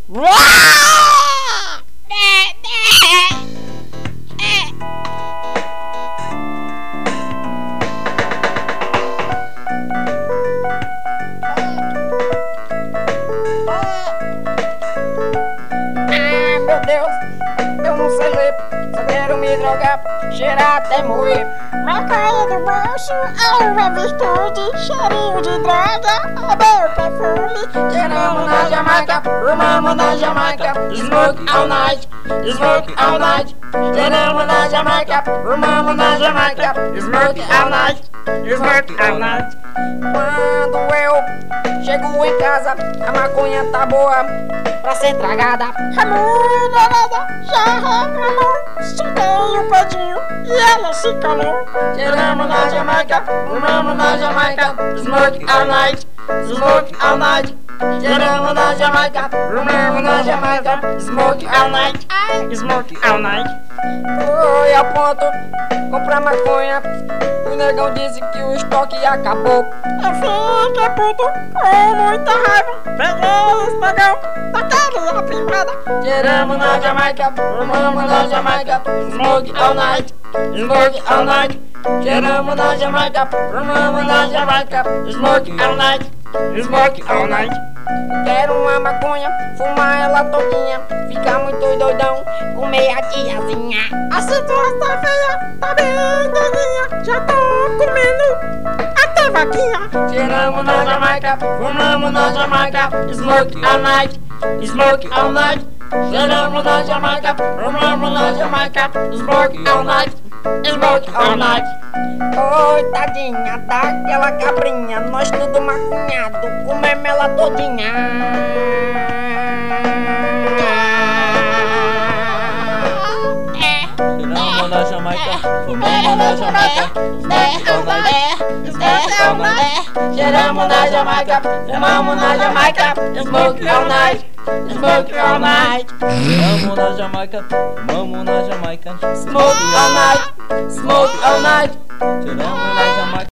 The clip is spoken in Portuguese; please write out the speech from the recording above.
Meu Deus, eu não sei ler, só quero me drogar, cheirar até morrer. Maconha do bolso é uma virtude, cheirinho de droga é meu perfume. Cheiramos na Jamaica, fumamos na Jamaica, smoke all night, smoke all night. Cheiramos na Jamaica, fumamos na Jamaica, smoke all night, smoke all night. Quando eu chego em casa, a maconha tá boa pra ser tragada. Ramon, danada, já reclamou, soltei um pedinho e ela se calou. Cheiramos na Jamaica, fumamos na Jamaica, smoke all night, smoke all night. Cheiramos na Jamaica, fumamos na Jamaica, smoke all night, smoke all night. Foi a ponto comprar maconha, o negão disse que o estoque acabou. Eu fiquei puto com muita raiva, peguei esse negão daquela privada. Cheiramos na Jamaica, fumamos na Jamaica, smoke all night, smoke all night. Cheiramos na Jamaica, fumamos na Jamaica, smoke all night, smoke all night. Quero uma maconha, fumar ela todinha, ficar muito doidão, comer a tiazinha. A situação tá feia, tá bem doidinha, já tô comendo até vaquinha. Cheiramos na Jamaica, fumamos na Jamaica, smoke all night, smoke all night. Cheiramos na Jamaica, fumamos na Jamaica, smoke all night, smoke all night. Oi, tadinha daquela cabrinha, nós tudo maconhado, comemos ela todinha. Cheiramos na Jamaica, fumamos na Jamaica, smoke all night, smoke all night. Cheiramos na Jamaica, fumamos na Jamaica, smoke all night, smoke all night. Cheiramos na Jamaica, fumamos na Jamaica, Smoke all night, smoke all night. Cheiramos na Jamaica.